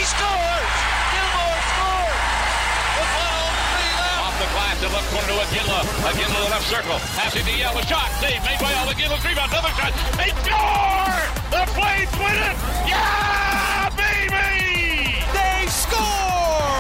He scores! Gilmore scores! With 1:03 left. Off the glass, the left corner to Iginla. Iginla to the left circle. Passing to Yell. A shot. Save made by Al. Iginla's rebound. Another shot. They score! The Flames win it! Yeah, baby! They score!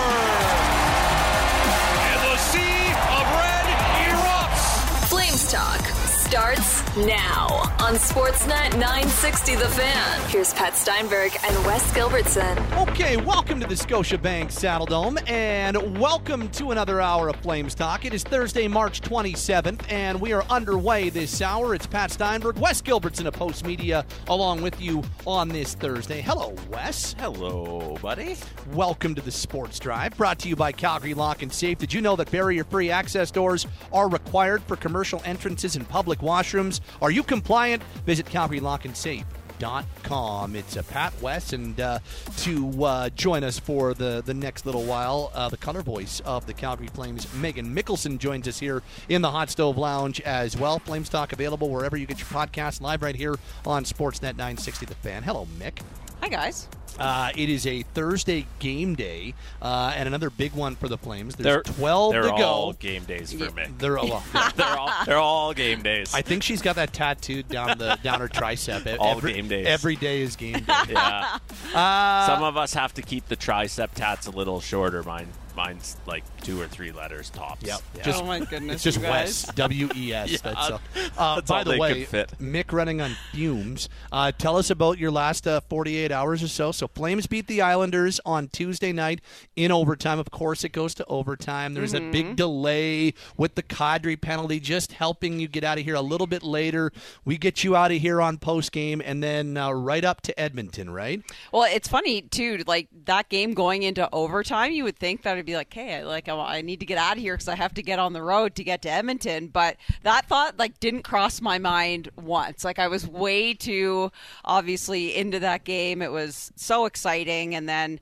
And the sea of red erupts. Flames Talk starts now on Sportsnet 960 The Fan. Here's Pat Steinberg and Wes Gilbertson. Okay, welcome to the Scotiabank Saddle Dome, and welcome to another hour of Flames Talk. It is Thursday, March 27th, and we are underway this hour. It's Pat Steinberg, Wes Gilbertson of Post Media, along with you on this Thursday. Hello, Wes. Hello, buddy. Welcome to the Sports Drive, brought to you by Calgary Lock and Safe. Did you know that barrier-free access doors are required for commercial entrances and public washrooms? Are you compliant? Visit CalgaryLockandSafe.com. It's Pat, Wes, and to join us for the next little while, the color voice of the Calgary Flames, Megan Mickelson, joins us here in the Hot Stove Lounge as well. Flames Talk available wherever you get your podcast, live right here on Sportsnet 960 The Fan. Hello, Mick. Hi, guys. It is a Thursday game day, and another big one for the Flames. There's 12 to go. They're all game days for me. They're all game days. I think she's got that tattooed down her tricep. All game days. Every day is game day. Yeah. Some of us have to keep the tricep tats a little shorter. Mine's like 2 or 3 letters tops. Yep. Yeah. Oh my goodness! It's just you guys. Wes, W-E-S. Yeah. That's by all the they way, can fit. Mick running on fumes. Tell us about your last 48 hours or so. So Flames beat the Islanders on Tuesday night in overtime. Of course, it goes to overtime. There's a big delay with the Kadri penalty, just helping you get out of here a little bit later. We get you out of here on postgame, and then right up to Edmonton, right? Well, it's funny too. Like that game going into overtime, you would think that it'd be like, hey, I need to get out of here because I have to get on the road to get to Edmonton. But that thought didn't cross my mind once. Like I was way too obviously into that game. It was so exciting, and then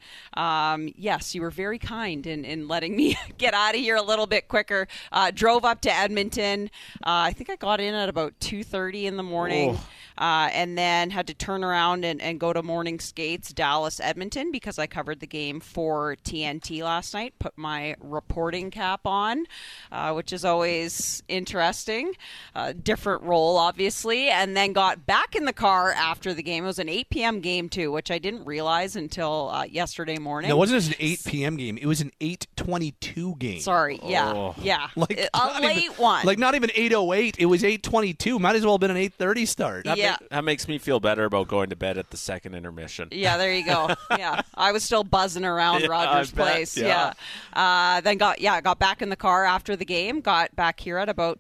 yes, you were very kind in letting me get out of here a little bit quicker. Drove up to Edmonton. I think I got in at about 2:30 in the morning. And then had to turn around and go to morning skates, Dallas, Edmonton, because I covered the game for TNT last night. Put my reporting cap on, which is always interesting. Different role, obviously. And then got back in the car after the game. It was an 8 p.m. game, too, which I didn't realize until yesterday morning. No, it wasn't just an 8 p.m. game. It was an 8:22 game. Sorry, yeah. Oh. Yeah. Like A late one. Like not even 8:08. It was 8:22. Might as well have been an 8:30 start. Yeah. That makes me feel better about going to bed at the second intermission. Yeah, there you go. Yeah, I was still buzzing around Yeah, Rogers I bet, Place. yeah. Then got back in the car after the game. Got back here at about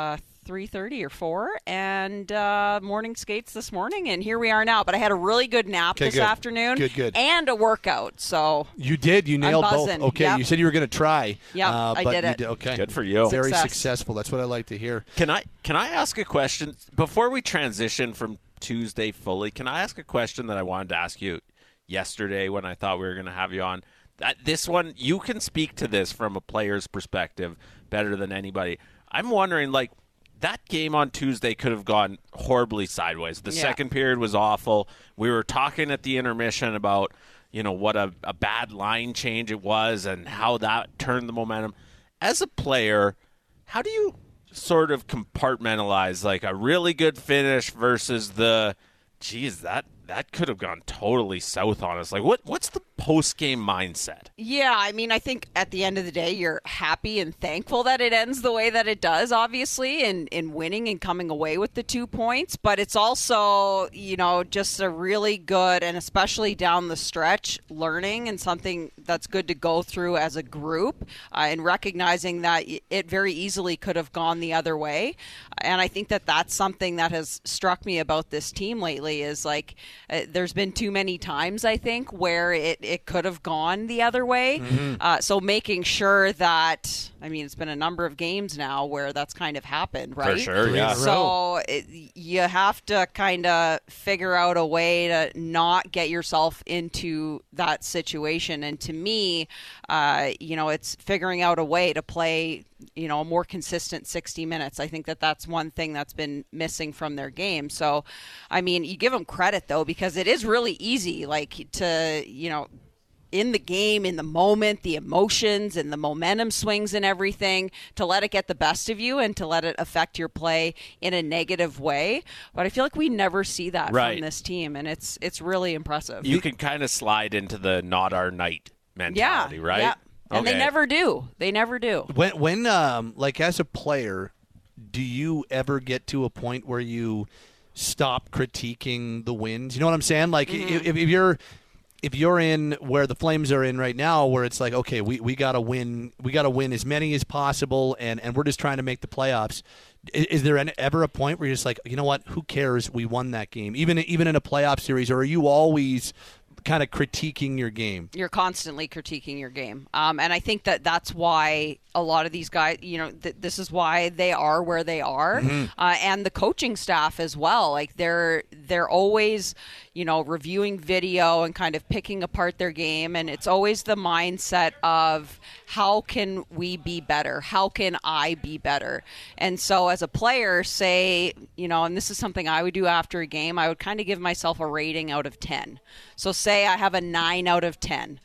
3:30 or 4, and morning skates this morning, and here we are now. But I had a really good nap this afternoon. Good. And a workout. So You did. You nailed both. buzzing. Okay, Yep. you said you were going to try. Yep, I but did you it. Okay, Good for you. Very Success. successful. That's what I like to hear. Can I ask a question before we transition from Tuesday fully? Can I ask a question that I wanted to ask you yesterday when I thought we were going to have you on? This one, you can speak to this from a player's perspective better than anybody. I'm wondering, that game on Tuesday could have gone horribly sideways. The second period was awful. We were talking at the intermission about, what a bad line change it was and how that turned the momentum. As a player, how do you sort of compartmentalize a really good finish versus that could have gone totally south on us? What's the post-game mindset? Yeah, I mean, I think at the end of the day, you're happy and thankful that it ends the way that it does, obviously, in winning and coming away with the 2 points. But it's also, just a really good, and especially down the stretch, learning and something that's good to go through as a group, and recognizing that it very easily could have gone the other way. And I think that that's something that has struck me about this team lately is there's been too many times, I think, where it could have gone the other way. Mm-hmm. So making sure that, it's been a number of games now where that's kind of happened, right? For sure, yeah. So you have to kind of figure out a way to not get yourself into that situation. And to me, it's figuring out a way to play, a more consistent 60 minutes. I think that that's one thing that's been missing from their game. So, you give them credit, though, because it is really easy, to, in the game, in the moment, the emotions and the momentum swings and everything, to let it get the best of you and to let it affect your play in a negative way. But I feel like we never see that from this team, and it's really impressive. You can kind of slide into the not our night mentality, right? Yeah. And Okay. they never do. They never do. When like as a player, do you ever get to a point where you stop critiquing the wins? You know what I'm saying? Like if you're in where the Flames are in right now, where it's like, okay, we gotta win as many as possible, and we're just trying to make the playoffs. Is there ever a point where you're just like, you know what, who cares? We won that game, even in a playoff series, or are you always kind of critiquing your game? You're constantly critiquing your game. And I think that's why a lot of these guys, this is why they are where they are. And the coaching staff as well. Like they're always, reviewing video and kind of picking apart their game. And it's always the mindset of, how can we be better? How can I be better? And so as a player, say, and this is something I would do after a game, I would kind of give myself a rating out of 10. So say I have a 9 out of 10.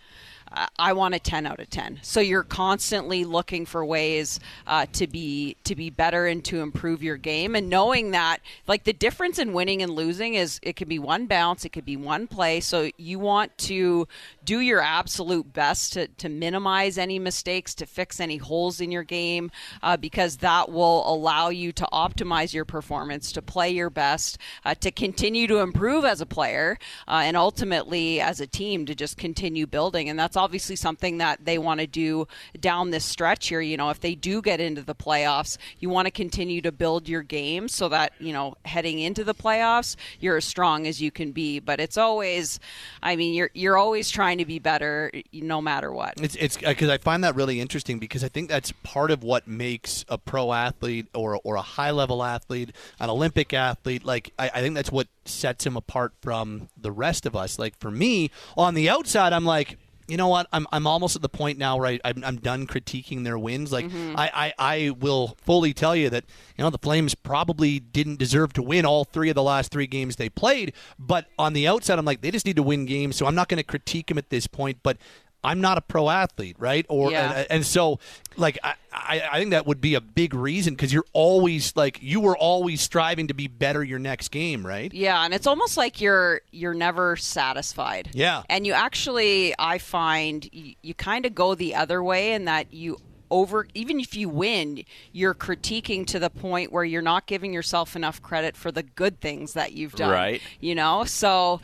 I want a 10 out of 10. So you're constantly looking for ways to be better and to improve your game, and knowing that like the difference in winning and losing is it could be one bounce, it could be one play. So you want to do your absolute best to minimize any mistakes, to fix any holes in your game, because that will allow you to optimize your performance, to play your best, to continue to improve as a player, and ultimately as a team to just continue building. And that's obviously something that they want to do down this stretch here. If they do get into the playoffs, you want to continue to build your game so that, heading into the playoffs, you're as strong as you can be. But it's always, you're always trying to be better no matter what. It's because I find that really interesting, because I think that's part of what makes a pro athlete or a high level athlete, an Olympic athlete. Like I think that's what sets him apart from the rest of us. Like for me, on the outside, I'm like, you know what? I'm almost at the point now where I'm done critiquing their wins. Like I will fully tell you that the Flames probably didn't deserve to win all 3 of the last 3 games they played. But on the outside, I'm like, they just need to win games. So I'm not going to critique them at this point. But I'm not a pro athlete, right? And so, like, I think that would be a big reason, because you were always striving to be better your next game, right? Yeah, and it's almost like you're never satisfied. Yeah. And you actually, I find, you kind of go the other way, in that even if you win, you're critiquing to the point where you're not giving yourself enough credit for the good things that you've done. Right. So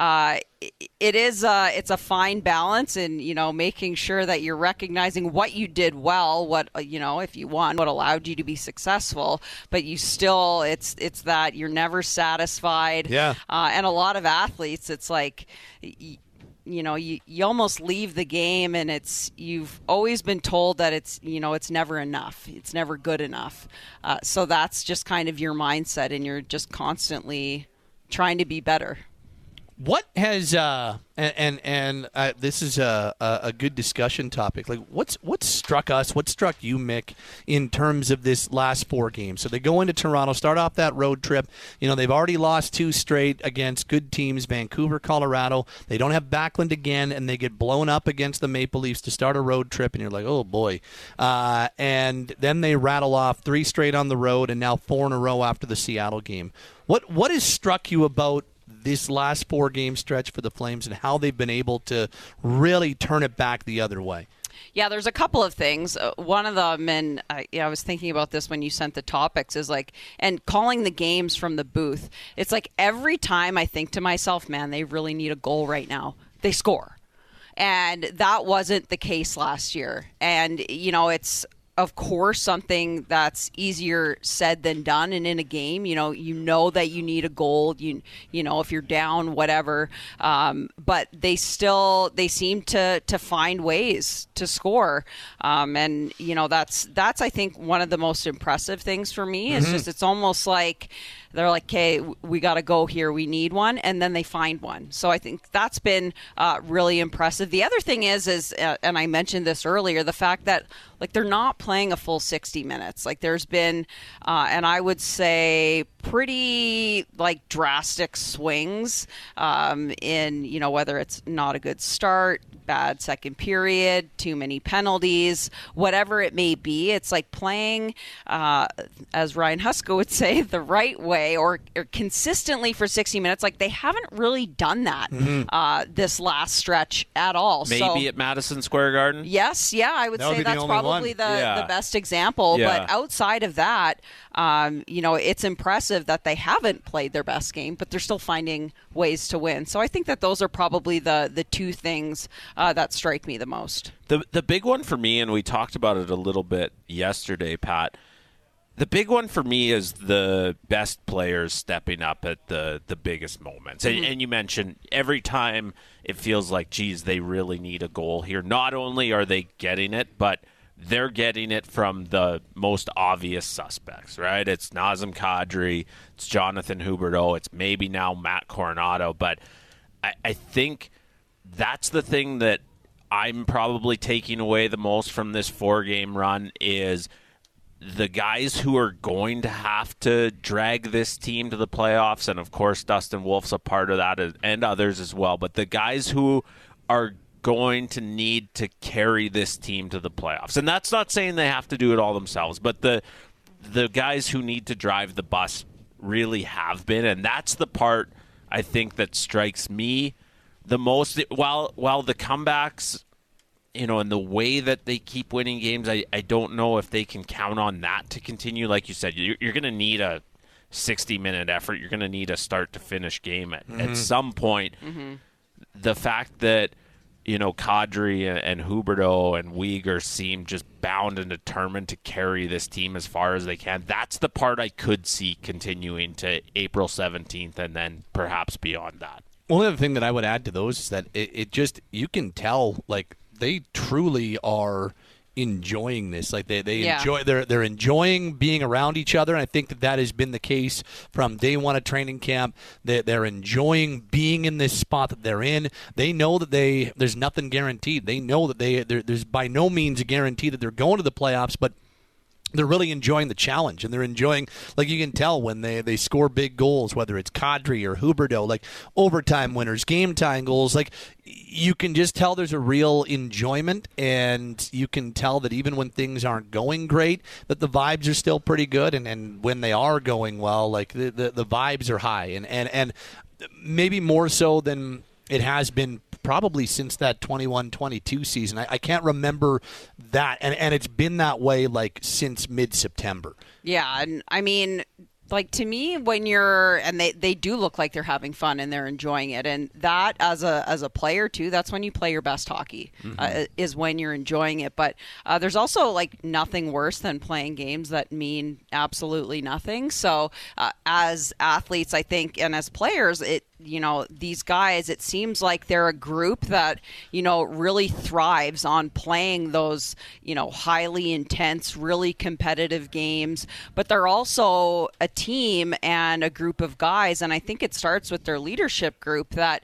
it's a fine balance in, making sure that you're recognizing what you did well, what, if you won, what allowed you to be successful, but you still, it's that you're never satisfied. Yeah. And a lot of athletes, it's like, you almost leave the game, and you've always been told that it's never enough. It's never good enough. So that's just kind of your mindset, and you're just constantly trying to be better. What has this is a good discussion topic. Like, what struck us? What struck you, Mick, in terms of this last 4 games? So they go into Toronto, start off that road trip. They've already lost 2 straight against good teams, Vancouver, Colorado. They don't have Backlund again, and they get blown up against the Maple Leafs to start a road trip, and you're like, oh boy. And then they rattle off 3 straight on the road, and now 4 in a row after the Seattle game. What has struck you about this last 4-game stretch for the Flames, and how they've been able to really turn it back the other way? Yeah, there's a couple of things. One of them, and I was thinking about this when you sent the topics, is like, and calling the games from the booth. It's like every time I think to myself, man, they really need a goal right now, they score. And that wasn't the case last year. And, it's of course something that's easier said than done, and in a game you that you need a goal, if you're down, whatever, but they seem to find ways to score, and that's I think one of the most impressive things for me. Is just, it's almost like they're like, okay, we got to go here, we need one, and then they find one. So I think that's been really impressive. The other thing is and I mentioned this earlier, the fact that like they're not playing a full 60 minutes. Like there's been, and I would say pretty like drastic swings in, whether it's not a good start, bad second period, too many penalties, whatever it may be. It's like playing, as Ryan Huska would say, the right way or consistently for 60 minutes. Like they haven't really done that this last stretch at all. Maybe at Madison Square Garden? Yes, I would say that's probably the best example. Yeah. But outside of that, it's impressive that they haven't played their best game, but they're still finding ways to win. So I think that those are probably the two things that strike me the most. The big one for me, and we talked about it a little bit yesterday, Pat, the big one for me is the best players stepping up at the biggest moments. And you mentioned every time it feels like, geez, they really need a goal here. Not only are they getting it, but they're getting it from the most obvious suspects, right? It's Nazem Kadri, it's Jonathan Huberdeau, it's maybe now Matt Coronado. But I think that's the thing that I'm probably taking away the most from this 4-game run is the guys who are going to have to drag this team to the playoffs, and of course Dustin Wolf's a part of that and others as well, but the guys who are going to need to carry this team to the playoffs. And that's not saying they have to do it all themselves, but the guys who need to drive the bus really have been, and that's the part I think that strikes me the most. While the comebacks, and the way that they keep winning games, I don't know if they can count on that to continue. Like you said, you're going to need a 60-minute effort. You're going to need a start-to-finish game at some point. The fact that Kadri and Huberdeau and Weegar seem just bound and determined to carry this team as far as they can. That's the part I could see continuing to April 17th and then perhaps beyond that. One other thing that I would add to those is that it just, you can tell, like, they truly are enjoying this. Like they enjoy, they're enjoying being around each other. And I think that has been the case from day one of training camp. They're enjoying being in this spot that they're in. They know that there's nothing guaranteed. They know that there's by no means a guarantee that they're going to the playoffs, but they're really enjoying the challenge, and they're enjoying, like you can tell when they score big goals, whether it's Kadri or Huberdeau, like overtime winners, game-tying goals. Like you can just tell there's a real enjoyment, and you can tell that even when things aren't going great, that the vibes are still pretty good, and when they are going well, like the vibes are high, and maybe more so than it has been probably since that 21-22 season. I can't remember that, and it's been that way like since mid-September. Yeah, and I mean, like to me, when you're and they do look like they're having fun and they're enjoying it, and that as a player too, that's when you play your best hockey, is when you're enjoying it. But there's also like nothing worse than playing games that mean absolutely nothing. So as athletes, I think, and as players, these guys, it seems like they're a group that, really thrives on playing those, highly intense, really competitive games. But they're also a team and a group of guys. And I think it starts with their leadership group that,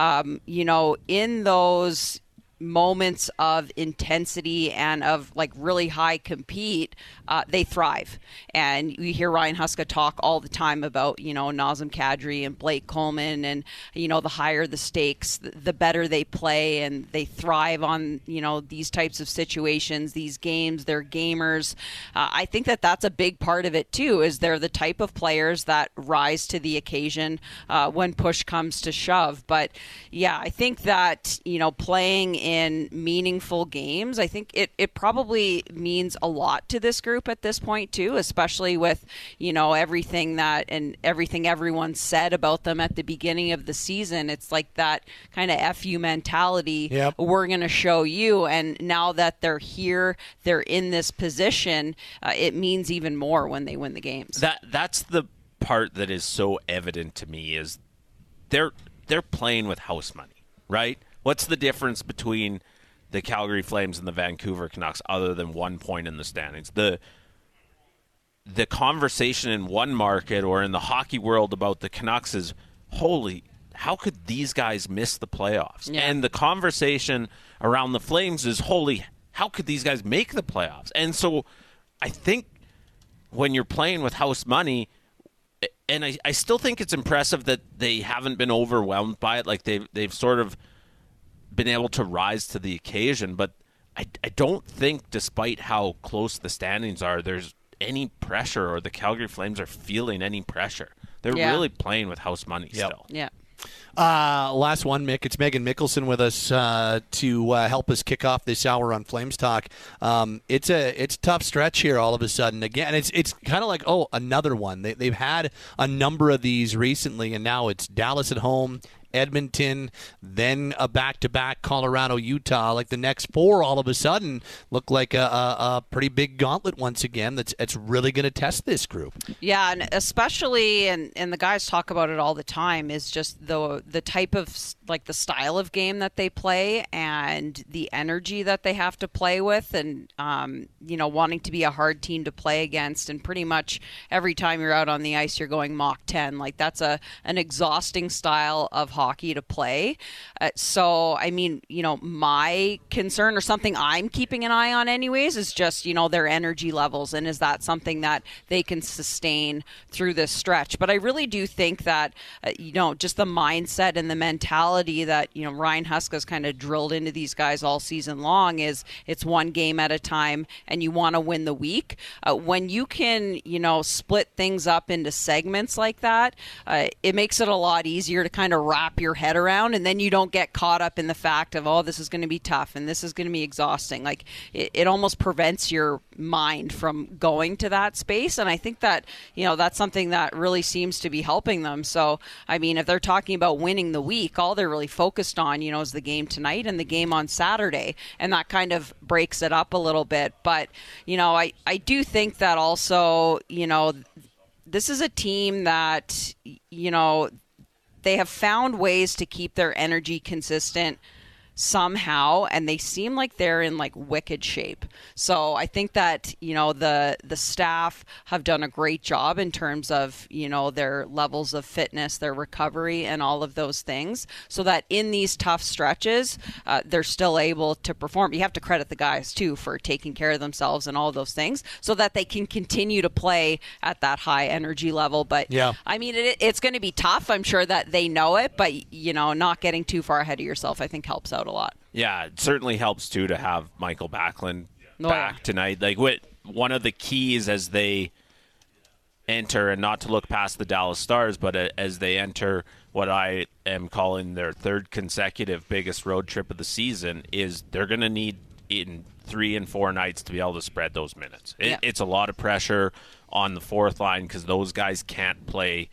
in those moments of intensity and of like really high compete, they thrive. And you hear Ryan Huska talk all the time about, Nazem Kadri and Blake Coleman, and, the higher the stakes, the better they play, and they thrive on, these types of situations, these games. They're gamers. I think that that's a big part of it too, is they're the type of players that rise to the occasion when push comes to shove. But yeah, I think that, playing in meaningful games, I think it probably means a lot to this group at this point too, especially with, everything everyone said about them at the beginning of the season. It's like that kind of FU mentality. Yep. We're going to show you. And now that they're here, they're in this position, it means even more when they win the games. That's the part that is so evident to me, is they're playing with house money, right? What's the difference between the Calgary Flames and the Vancouver Canucks other than 1 point in the standings? The conversation in one market or in the hockey world about the Canucks is, holy, how could these guys miss the playoffs? Yeah. And the conversation around the Flames is, holy, how could these guys make the playoffs? And so I think when you're playing with house money, and I still think it's impressive that they haven't been overwhelmed by it. Like they've sort of been able to rise to the occasion. But I don't think, despite how close the standings are, there's any pressure, or the Calgary Flames are feeling any pressure. They're really playing with house money still. Yeah. Last one, Mick. It's Megan Mickelson with us to help us kick off this hour on Flames Talk. It's a tough stretch here all of a sudden. Again, it's kind of like, another one. They've had a number of these recently, and now it's Dallas at home, Edmonton, then a back-to-back Colorado, Utah. Like the next four all of a sudden look like a pretty big gauntlet once again that's really going to test this group. Yeah, and especially, and the guys talk about it all the time, is just the type of, like, the style of game that they play and the energy that they have to play with, and wanting to be a hard team to play against, and pretty much every time you're out on the ice you're going Mach 10. Like, that's an exhausting style of hockey to play. So, I mean, my concern, or something I'm keeping an eye on anyways, is just, their energy levels, and is that something that they can sustain through this stretch. But I really do think that, just the mindset and the mentality that, Ryan Huska's kind of drilled into these guys all season long is it's one game at a time, and you want to win the week. When you can, split things up into segments like that, it makes it a lot easier to kind of wrap your head around, and then you don't get caught up in the fact of, this is going to be tough and this is going to be exhausting. Like, it almost prevents your mind from going to that space, and I think that that's something that really seems to be helping them. So, I mean, if they're talking about winning the week, all they're really focused on is the game tonight and the game on Saturday, and that kind of breaks it up a little bit. But I do think that also this is a team that they have found ways to keep their energy consistent somehow, and they seem like they're in like wicked shape. So I think that the staff have done a great job in terms of their levels of fitness, their recovery, and all of those things, so that in these tough stretches they're still able to perform. You have to credit the guys too for taking care of themselves and all those things, so that they can continue to play at that high energy level. But I mean, it's going to be tough. I'm sure that they know it, but not getting too far ahead of yourself, I think, helps out a lot. Yeah, it certainly helps too to have Michael Backlund back tonight. Like, one of the keys as they enter, and not to look past the Dallas Stars, but as they enter what I am calling their third consecutive biggest road trip of the season, is they're going to need in 3 and 4 nights to be able to spread those minutes. It's a lot of pressure on the fourth line, because those guys can't play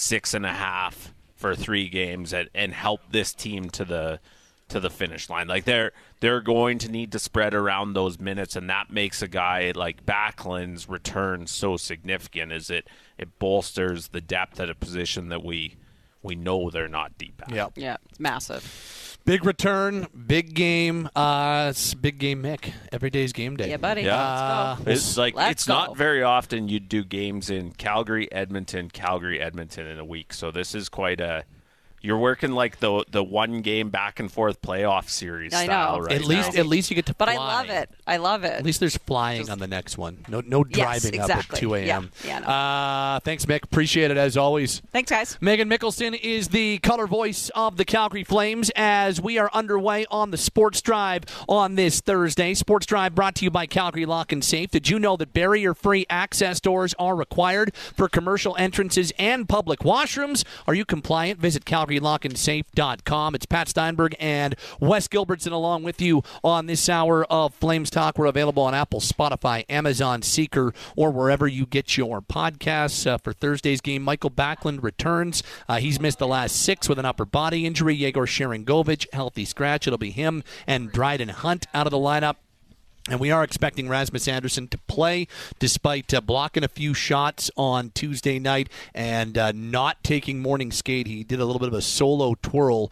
6.5 for 3 games and help this team to the finish line. Like, they're going to need to spread around those minutes, and that makes a guy like Backlund's return so significant, as it bolsters the depth at a position that we know they're not deep at. Yeah, it's massive. Big return, big game. It's big game, Mick. Every day's game day. Yeah, buddy. Let's go. It's like, it's not very often you do games in Calgary, Edmonton in a week. So this is quite a. You're working like the one game back and forth playoff series style, right? At least you get to fly. But I love it. At least there's flying on the next one. No driving up at 2 a.m. Thanks, Mick. Appreciate it as always. Thanks, guys. Megan Mickelson is the color voice of the Calgary Flames as we are underway on the Sports Drive on this Thursday. Sports Drive brought to you by Calgary Lock and Safe. Did you know that barrier-free access doors are required for commercial entrances and public washrooms? Are you compliant? Visit CalgaryLockandSafe.com. It's Pat Steinberg and Wes Gilbertson along with you on this hour of Flames Talk. We're available on Apple, Spotify, Amazon, Seeker, or wherever you get your podcasts. For Thursday's game, Michael Backlund returns. He's missed the last 6 with an upper body injury. Yegor Sharangovich, healthy scratch. It'll be him and Dryden Hunt out of the lineup. And we are expecting Rasmus Andersson to play despite blocking a few shots on Tuesday night and not taking morning skate. He did a little bit of a solo twirl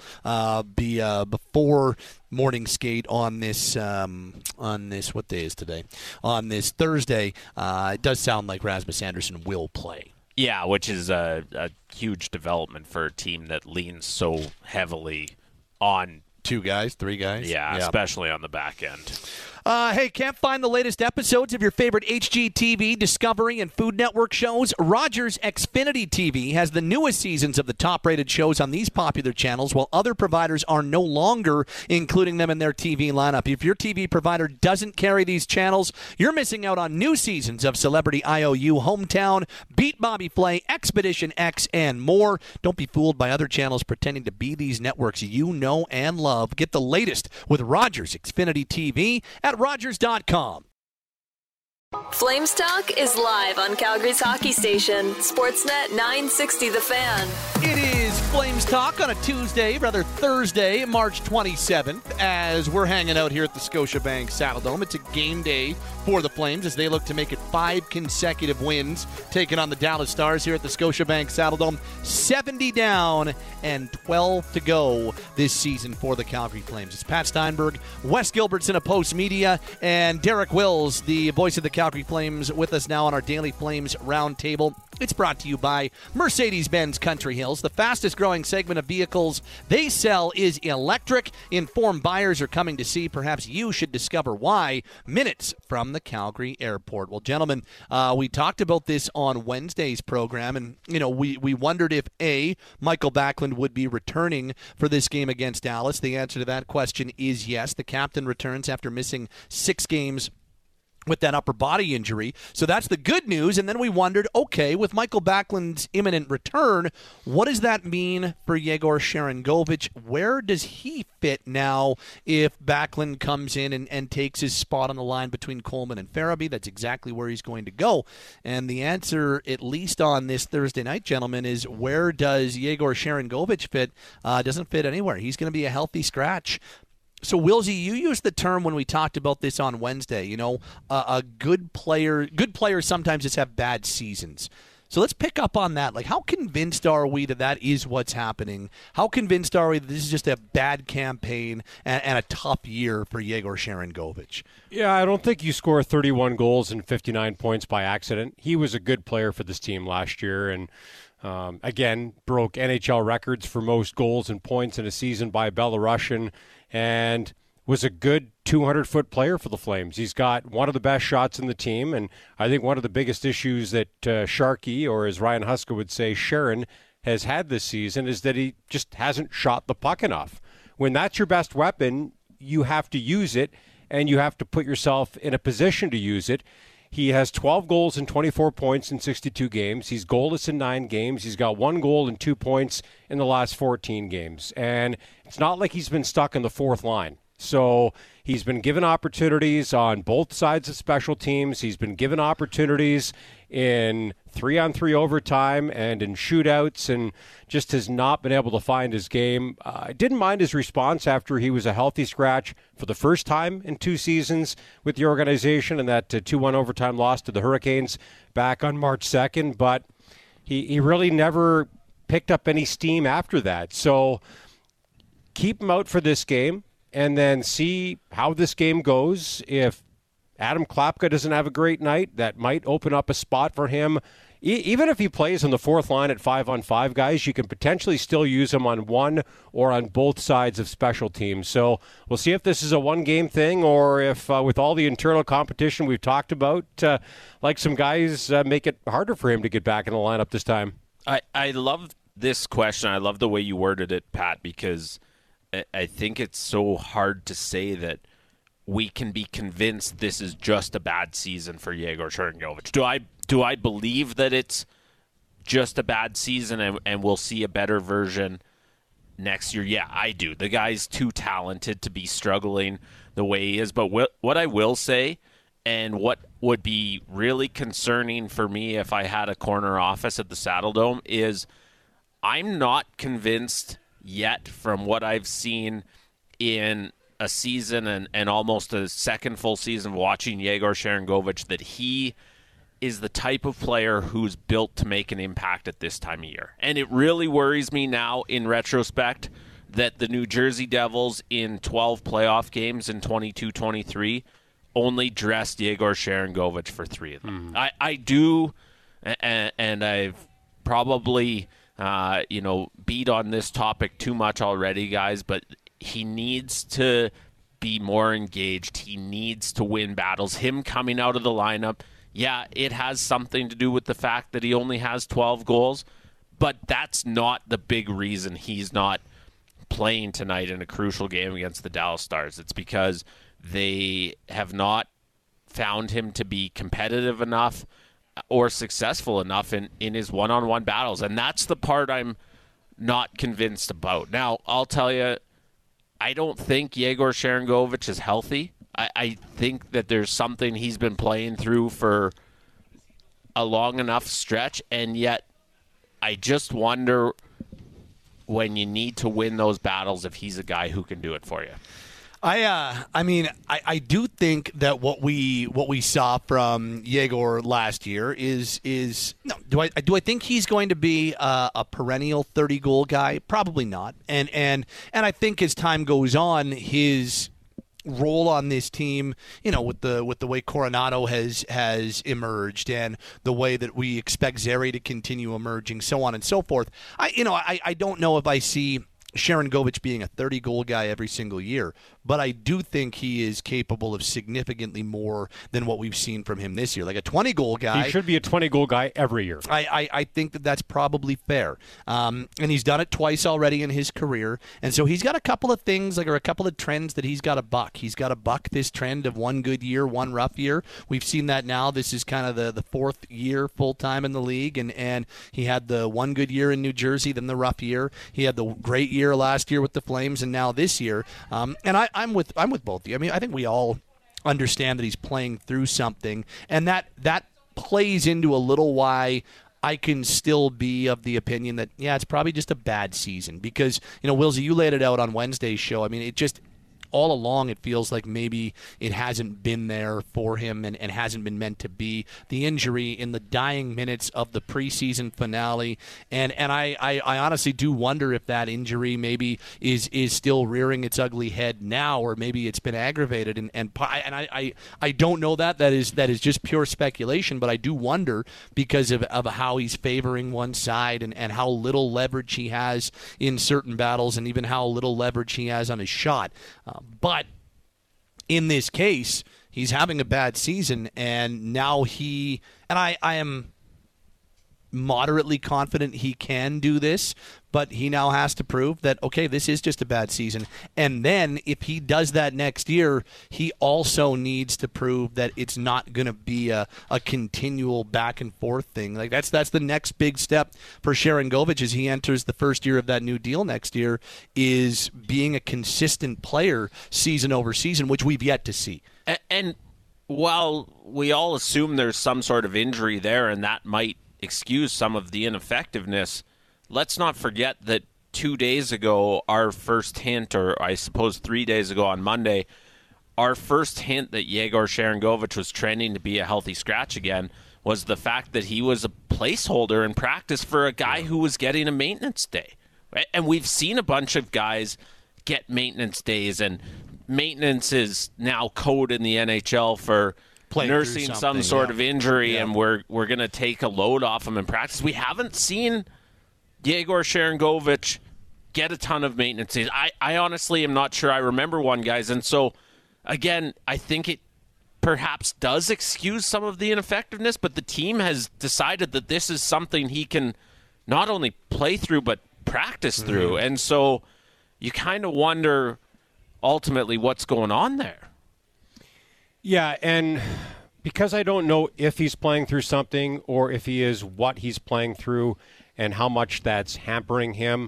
before morning skate on this what day is today? On this Thursday. It does sound like Rasmus Andersson will play. Yeah, which is a huge development for a team that leans so heavily on 2 guys, 3 guys. Yeah, especially on the back end. Hey, can't find the latest episodes of your favorite HGTV, Discovery, and Food Network shows? Rogers Xfinity TV has the newest seasons of the top-rated shows on these popular channels, while other providers are no longer including them in their TV lineup. If your TV provider doesn't carry these channels, you're missing out on new seasons of Celebrity IOU, Hometown, Beat Bobby Flay, Expedition X, and more. Don't be fooled by other channels pretending to be these networks you know and love. Get the latest with Rogers Xfinity TV at Rogers.com. Flames Talk is live on Calgary's hockey station, Sportsnet 960 The Fan. It is Flames Talk on a Thursday, March 27th, as we're hanging out here at the Scotiabank Saddledome. It's a game day for the Flames as they look to make it 5 consecutive wins, taking on the Dallas Stars here at the Scotiabank Saddledome. 70 down and 12 to go this season for the Calgary Flames. It's Pat Steinberg, Wes Gilbertson of Post Media, and Derek Wills, the voice of the Calgary Flames, with us now on our Daily Flames Roundtable. It's brought to you by Mercedes-Benz Country Hills. The fastest growing segment of vehicles they sell is electric. Informed buyers are coming to see. Perhaps you should discover why minutes from the Calgary airport. Well, gentlemen, we talked about this on Wednesday's program, and we wondered if Michael Backlund would be returning for this game against Dallas. The answer to that question is yes. The captain returns after missing 6 games with that upper body injury. So that's the good news. And then we wondered, okay, with Michael Backlund's imminent return, what does that mean for Yegor Sharangovich? Where does he fit now if Backlund comes in and takes his spot on the line between Coleman and Farabee? That's exactly where he's going to go. And the answer, at least on this Thursday night, gentlemen, is where does Yegor Sharangovich fit? Doesn't fit anywhere. He's going to be a healthy scratch. So, Wilsey, you used the term when we talked about this on Wednesday, a good players sometimes just have bad seasons. So let's pick up on that. Like, how convinced are we that is what's happening? How convinced are we that this is just a bad campaign and a tough year for Yegor Sharangovich? Yeah, I don't think you score 31 goals and 59 points by accident. He was a good player for this team last year and again, broke NHL records for most goals and points in a season by a Belarusian, and was a good 200-foot player for the Flames. He's got one of the best shots in the team, and I think one of the biggest issues that Sharky, or as Ryan Huska would say, Sharon, has had this season is that he just hasn't shot the puck enough. When that's your best weapon, you have to use it, and you have to put yourself in a position to use it. He has 12 goals and 24 points in 62 games. He's goalless in 9 games. He's got 1 goal and 2 points in the last 14 games. And it's not like he's been stuck in the fourth line. So he's been given opportunities on both sides of special teams. He's been given opportunities in 3-on-3 overtime and in shootouts, and just has not been able to find his game. I didn't mind his response after he was a healthy scratch for the first time in 2 seasons with the organization, and that 2-1 overtime loss to the Hurricanes back on March 2nd, but he really never picked up any steam after that. So keep him out for this game, and then see how this game goes. If Adam Klapka doesn't have a great night, that might open up a spot for him. Even if he plays on the fourth line at 5-on-5, guys, you can potentially still use him on one or on both sides of special teams. So we'll see if this is a one-game thing, or if with all the internal competition we've talked about, like some guys make it harder for him to get back in the lineup this time. I love this question. I love the way you worded it, Pat, because I think it's so hard to say that we can be convinced this is just a bad season for Yegor Sharangovich. Do I believe that it's just a bad season and we'll see a better version next year? Yeah, I do. The guy's too talented to be struggling the way he is. But what I will say, and what would be really concerning for me if I had a corner office at the Saddledome, is I'm not convinced yet from what I've seen in a season and almost a second full season of watching Yegor Sharangovich that he is the type of player who's built to make an impact at this time of year. And it really worries me now in retrospect that the New Jersey Devils in 12 playoff games in 22-23 only dressed Yegor Sharangovich for 3 of them. I do, and I've probably beat on this topic too much already, guys, but he needs to be more engaged. He needs to win battles. Him coming out of the lineup, yeah, it has something to do with the fact that he only has 12 goals, but that's not the big reason he's not playing tonight in a crucial game against the Dallas Stars. It's because they have not found him to be competitive enough or successful enough in his one-on-one battles, and that's the part I'm not convinced about. Now, I'll tell you, I don't think Yegor Sharangovich is healthy. I think that there's something he's been playing through for a long enough stretch, and yet I just wonder when you need to win those battles if he's a guy who can do it for you. I do think that what we saw from Yegor last year is no. Do I think he's going to be a perennial 30-goal guy? Probably not. And I think as time goes on, his role on this team, with the way Coronado has emerged and the way that we expect Zary to continue emerging, so on and so forth. I don't know if I see Sharangovich being a 30-goal guy every single year, but I do think he is capable of significantly more than what we've seen from him this year. Like a 20-goal guy. He should be a 20-goal guy every year. I think that's probably fair. And he's done it twice already in his career. And so he's got a couple of things, or a couple of trends that he's got to buck. He's got to buck this trend of one good year, one rough year. We've seen that now. This is kind of the fourth year full-time in the league. And he had the one good year in New Jersey, then the rough year. He had the great year last year with the Flames, and now this year. And I'm with both of you. I mean, I think we all understand that he's playing through something, and that plays into a little why I can still be of the opinion that, yeah, it's probably just a bad season. Because, Wilsey, you laid it out on Wednesday's show. I mean, it just, all along it feels like maybe it hasn't been there for him and hasn't been meant to be. The injury in the dying minutes of the preseason finale, and I honestly do wonder if that injury maybe is still rearing its ugly head now, or maybe it's been aggravated. And I don't know that is just pure speculation, but I do wonder because of how he's favoring one side and how little leverage he has in certain battles, and even how little leverage he has on his shot. But in this case, he's having a bad season, and now I am moderately confident he can do this, but he now has to prove that, okay, this is just a bad season. And then if he does that next year, he also needs to prove that it's not going to be a continual back and forth thing. Like that's the next big step for Sharangovich as he enters the first year of that new deal next year, is being a consistent player season over season, which we've yet to see. And while we all assume there's some sort of injury there, and that might excuse some of the ineffectiveness, let's not forget that 2 days ago, our first hint, or I suppose 3 days ago on Monday, our first hint that Yegor Sharangovich was trending to be a healthy scratch again was the fact that he was a placeholder in practice for a guy who was getting a maintenance day. Right? And we've seen a bunch of guys get maintenance days, and maintenance is now code in the NHL for nursing some sort of injury, and we're going to take a load off him in practice. We haven't seen Yegor Sharangovich get a ton of maintenance days. I honestly am not sure I remember one, guys. And so, again, I think it perhaps does excuse some of the ineffectiveness, but the team has decided that this is something he can not only play through but practice through. And so you kind of wonder ultimately what's going on there. Yeah, and because I don't know if he's playing through something or if he is, what he's playing through and how much that's hampering him,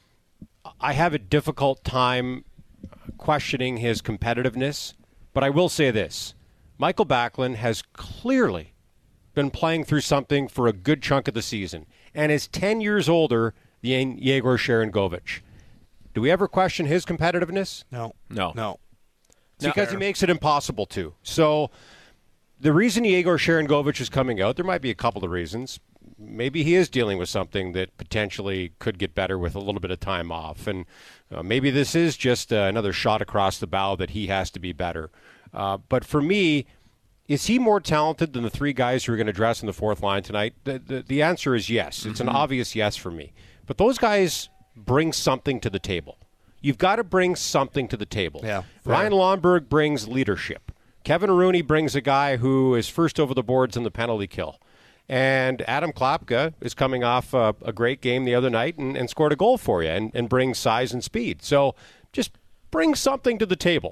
I have a difficult time questioning his competitiveness. But I will say this. Michael Backlund has clearly been playing through something for a good chunk of the season and is 10 years older than Yegor Sharangovich. Do we ever question his competitiveness? No. Because he makes it impossible to. So the reason Yegor Sharangovich is coming out, there might be a couple of reasons. Maybe he is dealing with something that potentially could get better with a little bit of time off. And maybe this is just another shot across the bow that he has to be better. But for me, is he more talented than the three guys who are going to dress in the fourth line tonight? The answer is yes. It's an obvious yes for me. But those guys bring something to the table. You've got to bring something to the table. Yeah, Ryan Lomberg brings leadership. Kevin Rooney brings a guy who is first over the boards in the penalty kill. And Adam Klapka is coming off a great game the other night and scored a goal for you and brings size and speed. So just bring something to the table.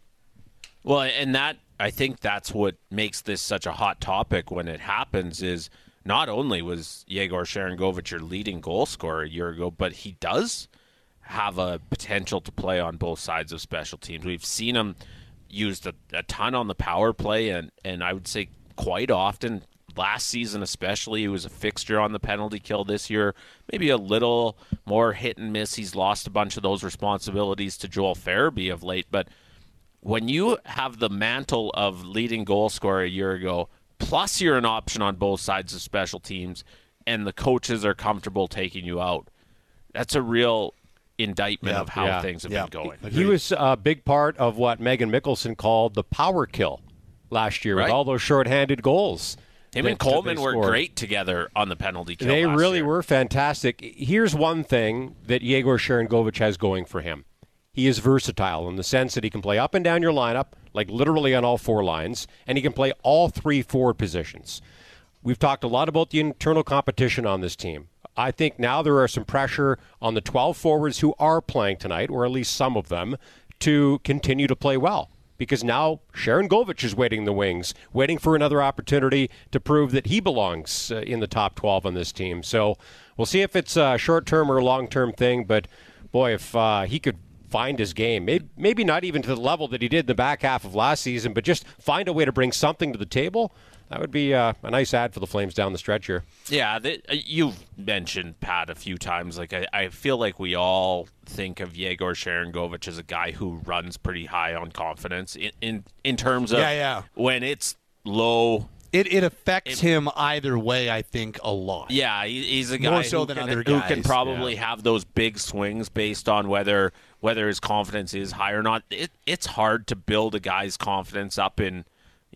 Well, and that I think that's what makes this such a hot topic when it happens is not only was Yegor Sharangovich your leading goal scorer a year ago, but he does have a potential to play on both sides of special teams. We've seen him used a ton on the power play, and I would say quite often, last season especially, he was a fixture on the penalty kill. This year, maybe a little more hit and miss. He's lost a bunch of those responsibilities to Joel Farabee of late, but when you have the mantle of leading goal scorer a year ago, plus you're an option on both sides of special teams, and the coaches are comfortable taking you out, that's a real indictment of how things have been going. He was a big part of what Megan Mickelson called the power kill last year with all those shorthanded goals. Him and Coleman were great together on the penalty kill. They really year. were fantastic. Here's one thing that Yegor Sharangovich has going for him. He is versatile in the sense that he can play up and down your lineup, like literally on all four lines, and he can play all three forward positions. We've talked a lot about the internal competition on this team. I think now there are some pressure on the 12 forwards who are playing tonight, or at least some of them, to continue to play well. Because now Sharangovich is waiting in the wings, waiting for another opportunity to prove that he belongs in the top 12 on this team. So we'll see if it's a short-term or a long-term thing. But, boy, if he could find his game, maybe not even to the level that he did in the back half of last season, but just find a way to bring something to the table, that would be a nice ad for the Flames down the stretch here. Yeah, you've mentioned Pat a few times. Like I feel like we all think of Yegor Sharangovich as a guy who runs pretty high on confidence in terms of when it's low. It affects him either way, I think, a lot. Yeah, he's a guy more so than other guys. Who can probably have those big swings based on whether his confidence is high or not. It's hard to build a guy's confidence up in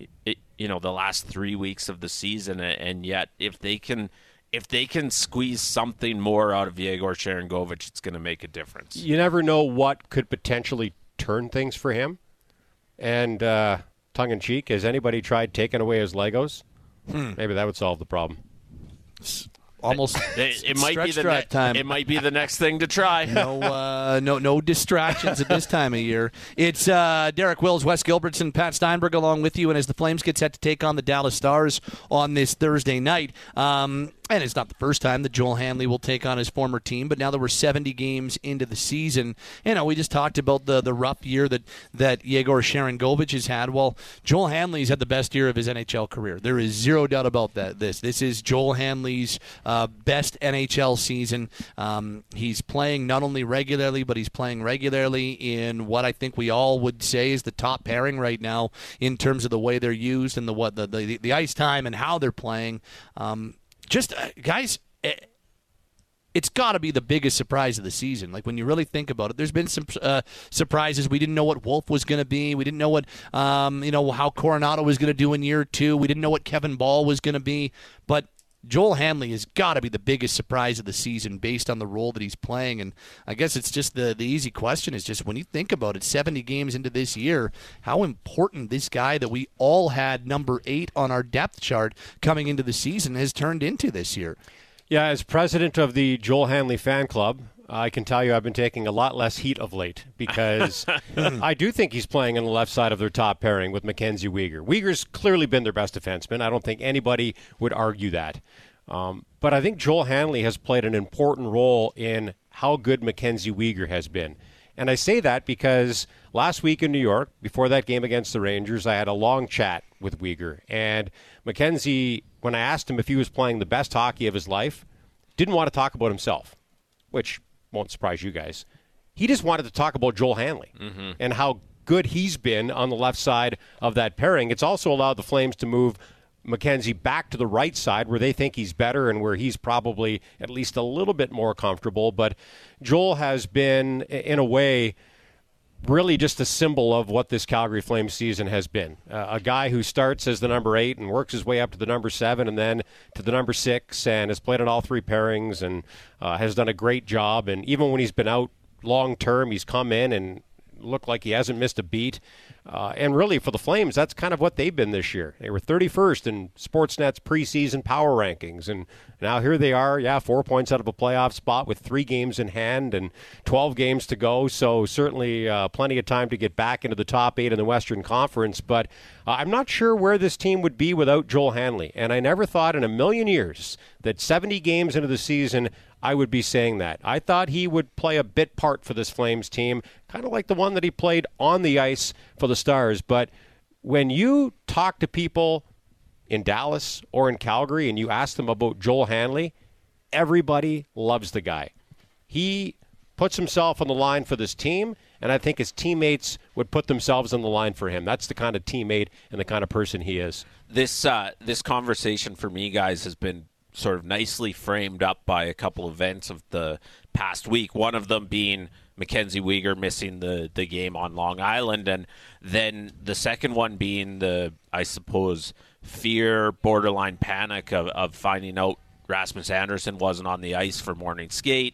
the last 3 weeks of the season, and yet if they can squeeze something more out of Yegor Sharangovich, it's going to make a difference. You never know what could potentially turn things for him. And tongue-in-cheek, has anybody tried taking away his Legos? Maybe that would solve the problem. Almost. It might be the time. It might be the next thing to try. No distractions at this time of year. It's Derek Wills, Wes Gilbertson, Pat Steinberg along with you, and as the Flames get set to take on the Dallas Stars on this Thursday night. And it's not the first time that Joel Hanley will take on his former team, but now that we're 70 games into the season, we just talked about the rough year that Yegor Sharangovich has had. Well, Joel Hanley's had the best year of his NHL career. There is zero doubt about that. This is Joel Hanley's best NHL season. He's playing not only regularly, but he's playing regularly in what I think we all would say is the top pairing right now in terms of the way they're used and the ice time and how they're playing. Guys, it's got to be the biggest surprise of the season. Like, when you really think about it, there's been some surprises. We didn't know what Wolf was going to be. We didn't know what, how Coronado was going to do in year two. We didn't know what Kevin Ball was going to be. But Joel Hanley has got to be the biggest surprise of the season based on the role that he's playing. And I guess it's just the easy question is just when you think about it, 70 games into this year, how important this guy that we all had number 8 on our depth chart coming into the season has turned into this year. Yeah, as president of the Joel Hanley fan club, I can tell you I've been taking a lot less heat of late because I do think he's playing on the left side of their top pairing with Mackenzie Weegar. Weegar's clearly been their best defenseman. I don't think anybody would argue that. But I think Joel Hanley has played an important role in how good Mackenzie Weegar has been. And I say that because last week in New York, before that game against the Rangers, I had a long chat with Weegar. And Mackenzie, when I asked him if he was playing the best hockey of his life, didn't want to talk about himself, which won't surprise you guys. He just wanted to talk about Joel Hanley and how good he's been on the left side of that pairing. It's also allowed the Flames to move Mackenzie back to the right side where they think he's better and where he's probably at least a little bit more comfortable. But Joel has been, in a way, really just a symbol of what this Calgary Flames season has been. A guy who starts as the number 8 and works his way up to the number 7 and then to the number 6 and has played on all 3 pairings and has done a great job. And even when he's been out long term. He's come in and looked like he hasn't missed a beat. And really, for the Flames, that's kind of what they've been this year. They were 31st in Sportsnet's preseason power rankings. And now here they are, 4 points out of a playoff spot with 3 games in hand and 12 games to go. So certainly plenty of time to get back into the top 8 in the Western Conference. But I'm not sure where this team would be without Joel Hanley. And I never thought in a million years that 70 games into the season I would be saying that. I thought he would play a bit part for this Flames team, kind of like the one that he played on the ice for the Stars. But when you talk to people in Dallas or in Calgary and you ask them about Joel Hanley, everybody loves the guy. He puts himself on the line for this team, and I think his teammates would put themselves on the line for him. That's the kind of teammate and the kind of person he is. This conversation for me, guys, has been sort of nicely framed up by a couple events of the past week. One of them being Mackenzie Weegar missing the game on Long Island, and then the second one being the, I suppose, fear, borderline panic of finding out Rasmus Andersson wasn't on the ice for morning skate.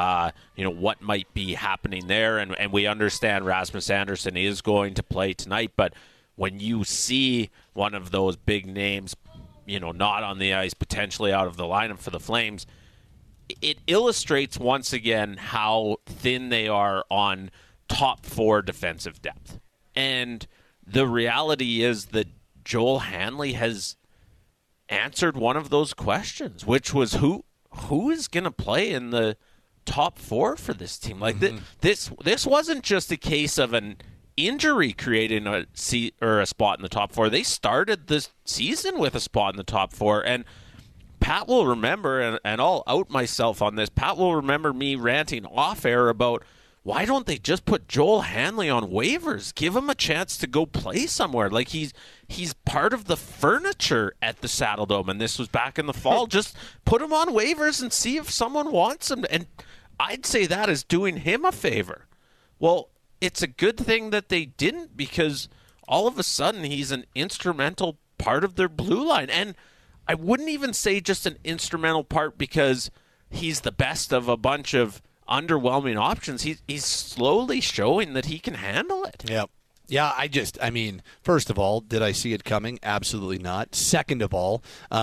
What might be happening there, and we understand Rasmus Andersson is going to play tonight, but when you see one of those big names not on the ice, potentially out of the lineup for the Flames, it illustrates once again how thin they are on top 4 defensive depth. And the reality is that Joel Hanley has answered one of those questions, which was who is going to play in the top 4 for this team? Like this wasn't just a case of an injury creating a seat or a spot in the top 4. They started this season with a spot in the top 4, and Pat will remember, and I'll out myself on this, Pat will remember me ranting off air about why don't they just put Joel Hanley on waivers? Give him a chance to go play somewhere. Like he's part of the furniture at the Saddle Dome, and this was back in the fall. Just put him on waivers and see if someone wants him. And I'd say that is doing him a favor. Well, it's a good thing that they didn't, because all of a sudden he's an instrumental part of their blue line. And I wouldn't even say just an instrumental part because he's the best of a bunch of underwhelming options. He's slowly showing that he can handle it. Yep. Yeah, I mean, first of all, did I see it coming? Absolutely not. Second of all,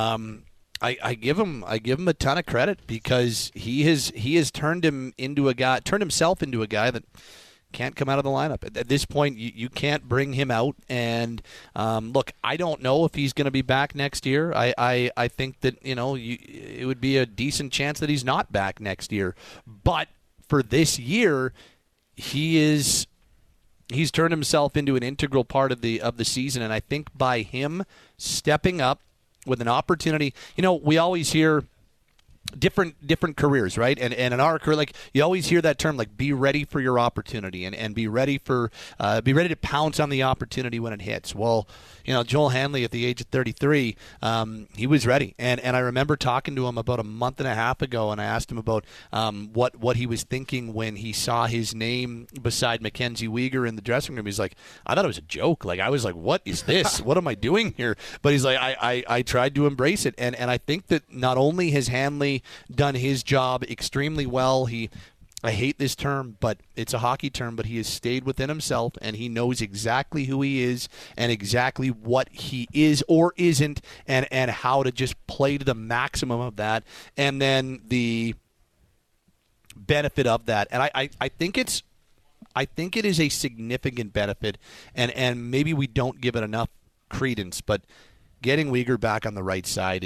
I give him a ton of credit because he has turned himself into a guy that can't come out of the lineup. At this point, you can't bring him out. And look, I don't know if he's going to be back next year. I think that it would be a decent chance that he's not back next year. But for this year, he's turned himself into an integral part of the season. And I think by him stepping up with an opportunity, we always hear different careers, right? And in our career, like, you always hear that term, like, be ready for your opportunity and be ready to pounce on the opportunity when it hits. Well, Joel Hanley at the age of 33, he was ready. And I remember talking to him about a month and a half ago, and I asked him about what he was thinking when he saw his name beside Mackenzie Weegar in the dressing room. He's like, I thought it was a joke. Like, I was like, what is this? What am I doing here? But he's like, I tried to embrace it. And I think that not only has Hanley done his job extremely well, I hate this term, but it's a hockey term, but he has stayed within himself, and he knows exactly who he is and exactly what he is or isn't, and how to just play to the maximum of that, and then the benefit of that. And I think it is a significant benefit, and maybe we don't give it enough credence, but getting Weegar back on the right side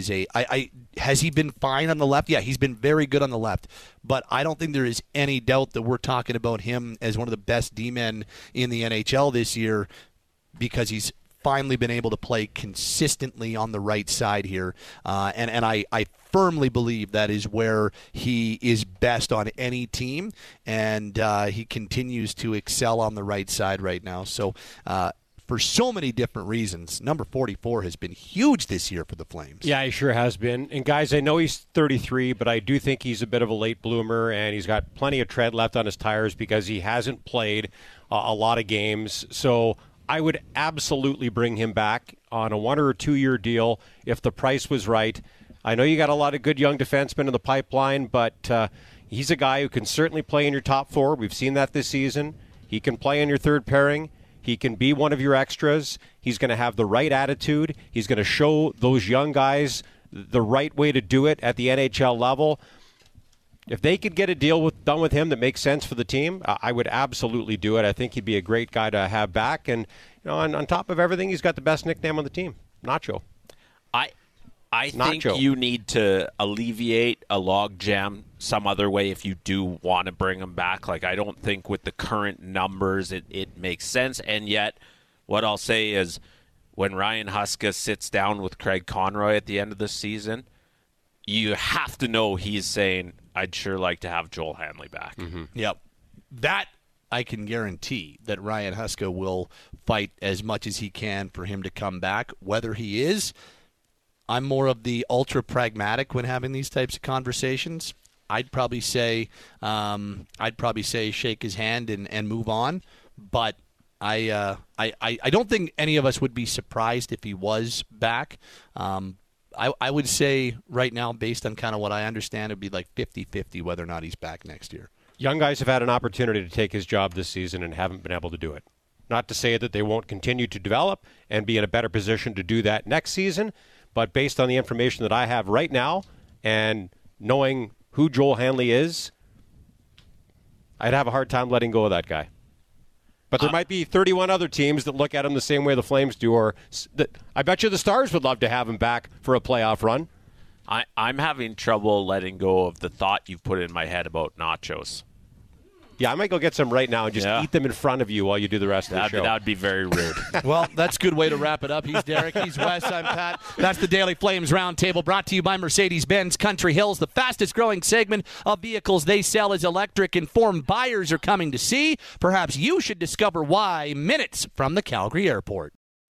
has he been fine on the left? Yeah, he's been very good on the left, but I don't think there is any doubt that we're talking about him as one of the best D-men in the NHL this year, because he's finally been able to play consistently on the right side here, and I firmly believe that is where he is best on any team, and he continues to excel on the right side right now. So for so many different reasons, number 44 has been huge this year for the Flames. Yeah, he sure has been. And guys, I know he's 33, but I do think he's a bit of a late bloomer, and he's got plenty of tread left on his tires because he hasn't played a lot of games. So I would absolutely bring him back on a 1 or 2 year deal if the price was right. I know you got a lot of good young defensemen in the pipeline, but He's a guy who can certainly play in your top four. We've seen that this season. He can play in your third pairing. He can be one of your extras. He's going to have the right attitude. He's going to show those young guys the right way to do it at the NHL level. If they could get a deal done with him that makes sense for the team, I would absolutely do it. I think he'd be a great guy to have back. And on top of everything, he's got the best nickname on the team, Nacho. I think you need to alleviate a logjam some other way if you do want to bring him back. Like, I don't think with the current numbers it makes sense. And yet, what I'll say is when Ryan Huska sits down with Craig Conroy at the end of the season, you have to know he's saying, I'd sure like to have Joel Hanley back. Mm-hmm. Yep. That I can guarantee that Ryan Huska will fight as much as he can for him to come back. Whether he is, I'm more of the ultra pragmatic when having these types of conversations. I'd probably say shake his hand and move on. But I don't think any of us would be surprised if he was back. I would say right now, based on kind of what I understand, it would be like 50-50 whether or not he's back next year. Young guys have had an opportunity to take his job this season and haven't been able to do it. Not to say that they won't continue to develop and be in a better position to do that next season, but based on the information that I have right now and knowing who Joel Hanley is, I'd have a hard time letting go of that guy. But there might be 31 other teams that look at him the same way the Flames do, or I bet you the Stars would love to have him back for a playoff run. I'm having trouble letting go of the thought you've put in my head about nachos. Yeah, I might go get some right now and just eat them in front of you while you do the rest of the show. That would be very rude. Well, that's a good way to wrap it up. He's Derek. He's Wes. I'm Pat. That's the Daily Flames Roundtable, brought to you by Mercedes-Benz Country Hills. The fastest-growing segment of vehicles they sell is electric. Informed buyers are coming to see. Perhaps you should discover why minutes from the Calgary airport.